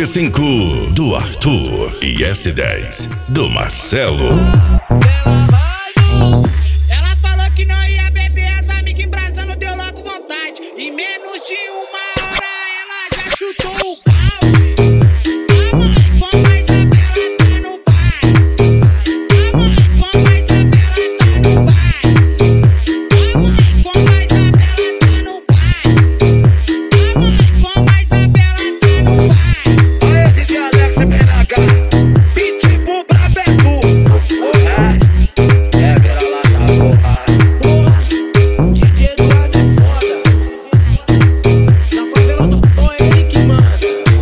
S5 do Arthur e S10 do Marcelo. Ela falou que não ia beber, as amigas embrasando, deu logo vontade. Em menos de uma hora ela já chutou o pau. A mãe com mais Isabela tá no baile. A mãe com mais Isabela tá no baile. A mãe com mais Isabela tá no baile. A mãe com mais Isabela tá no baile. Aê, DJ Alex PNH, pitbull brabeto. O resto é vira lá na porra. Porra, DJ do lado é foda. Na favela do pó é ele que manda.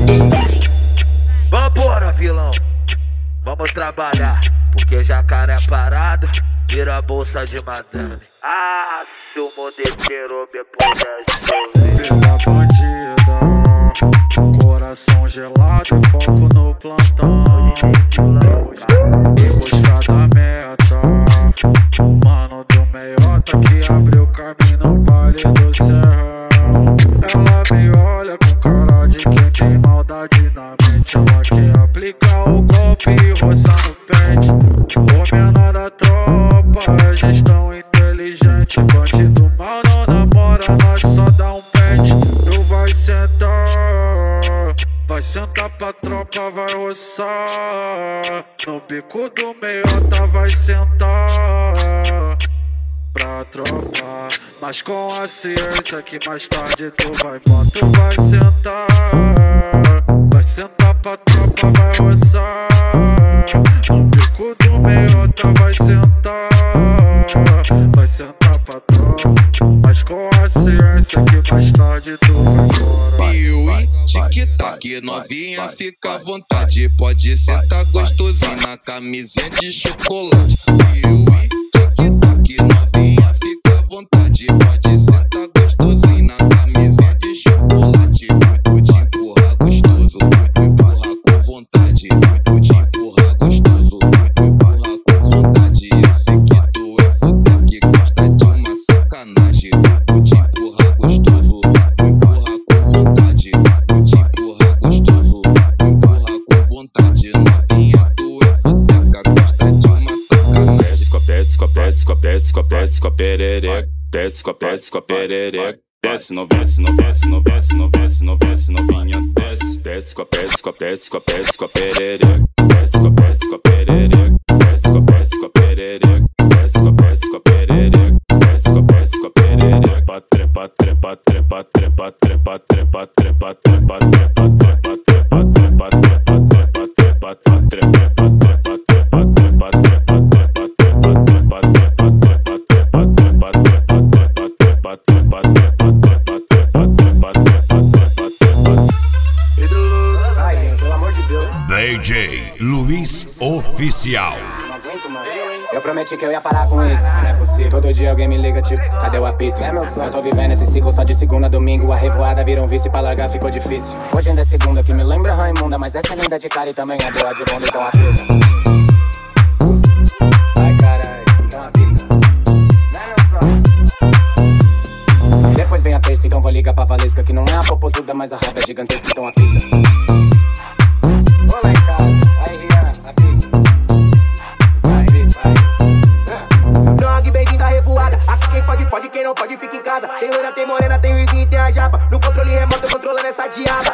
Vambora, vilão, vamos trabalhar, porque jacaré parado vira a bolsa de madame. Ah, se o modeteiro me pudesse Vida bandida, coração gelado, foco no plantão. Em busca da meta, mano do meiota que abriu caminho no baile do serrão. Ela me olha com cara de quem tem maldade na mente. Ela quer aplicar o golpe e roçar no pente. O menor da tropa, gestão inteligente. Bandido mal não namora, nós só dá um pente. Tu vai sentar pra tropa, vai roçar. No bico do meiota vai sentar pra tropa, mas com a ciência que mais tarde tu vai embora. Tu vai sentar pra tropa, vai roçar. No bico do meiota vai sentar pra tropa, mas com a ciência que mais tarde tu vai embora. Piuí, tic-tac, novinha, fica à vontade. Pode sentar gostosinho na camisinha de chocolate. Piuí, tic-tac, novinha, fica à vontade. Pode sentar gostosinho na camisinha de chocolate. Muito te empurra gostoso, muito empurra com vontade. Muito te empurra gostoso, muito empurra com vontade. Eu sei que tu é fuder que gosta de uma sacanagem. Muito te empurra gostoso, muito empurra com vontade. Muito te empurra gostoso, muito empurra com vontade. Novinha, tu é fuder que gosta de uma sacanagem. Desce com a perereca, desce com a perereca. Desce, não desce, não desce, não desce, não desce, não desce, novinha, desce. Desce com a perereca, desce com a perereca. Desce com a perereca, desce com a perereca. Desce com a perereca, desce com a perereca. Trepa, trepa, trepa, trepa, trepa, trepa, trepa, trepa, trepa, trepa, trepa, trepa, trepa, trepa, trepa, DJ Luiz Oficial. Eu prometi que eu ia parar com isso, não é possível. Todo dia alguém me liga tipo, cadê o apito? É meu sonho. Eu tô vivendo esse ciclo só de segunda a domingo. A revoada vira um vício, pra largar ficou difícil. Hoje ainda é segunda que me lembra Raimunda, mas essa é linda de cara e também é boa de bunda, então apita. Ai caralho, então apita. Não é meu sonho. Depois vem a terça, então vou ligar pra Valesca, que não é a popozuda, mas a raiva é gigantesca, então apita. Vou lá em casa, aí Rian, apita. Drog, bem-vindo à revoada. Aqui quem fode, fode, quem não fode fica em casa. Tem loira, tem morena, tem vizinho e tem a japa. No controle remoto eu controlando essa diaba.